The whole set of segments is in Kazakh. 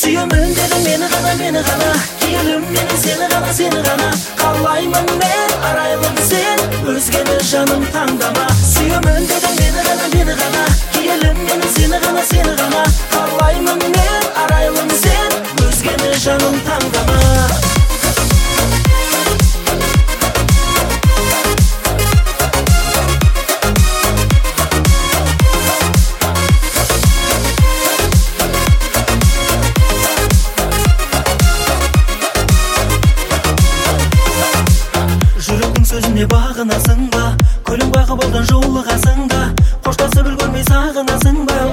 Сүйемін дедің мені ғана Келім менің сені ғана Қалаймын мен арайлым сен Өзгені жаным таңдама Сүйемін дедің мені ғана Келім менің сені ғана Қалаймын мен арайлым сен Өзгені жаным таңдама Сөзіне бағынасың ба көлің бағып болдан жолығасың ба қоштасып үлгермей сағынасың ба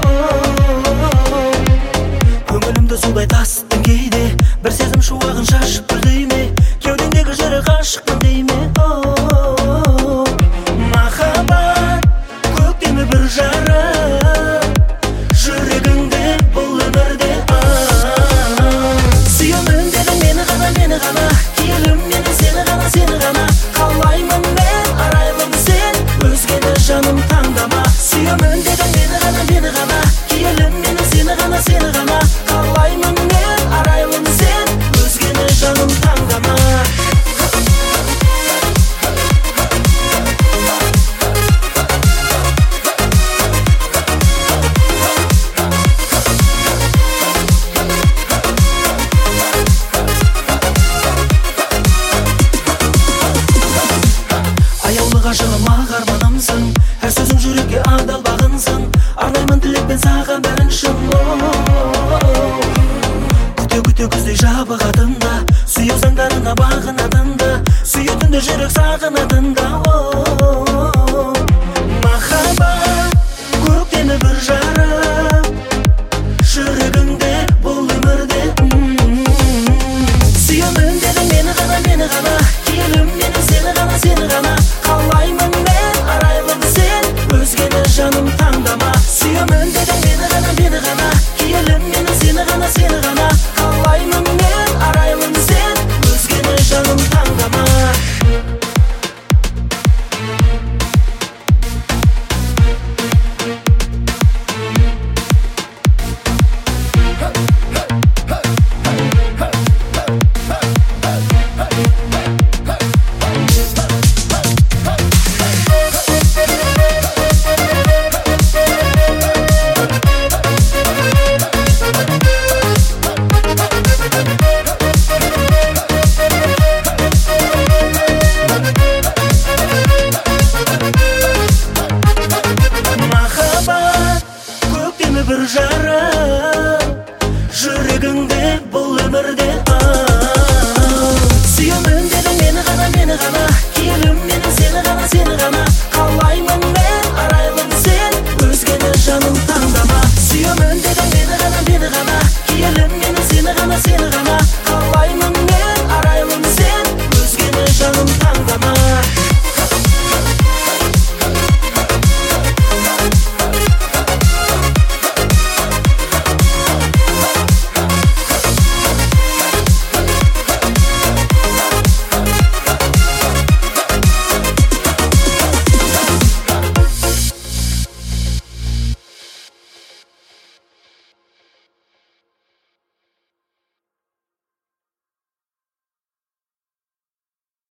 көңілімді судай тасыттың кейде бір сезім шуағын шашып тұр дей ме кеудеңдегі жыры ғашықпын дей ме махаббат көктемі бір жарық жүрегіңде бұл өмірде сүйемін дедің мені ғана келім менің сені ғана Қалаймын мен арайлым сен Өзгені жаным таңдама Сүйемін дедің мені ғана Келім менің сені ғана Қалаймын мен арайлым сен Өзгені жаным таңдама ғашығым арманымсың әр сөзің жүрекке адал бағынсың арнаймын тілекпен саған бәрін шын күте күздей жабығатында сүйу заңдарына бағынатында сүйетінді жүрек сағынатында махаббат көктемі бір жарық жүрегіңде бұл өмірде сүйемін дедің мені ғана келім менің сені ғана Қалаймын мен арайлым сен Өзгені жаным таңдама Сүйемін дедің мені ғана Келім менің сені ғана Қалаймын мен арайлым сен Өзгені жаным таңдама бір жарық жүрегіңде бұл өмірде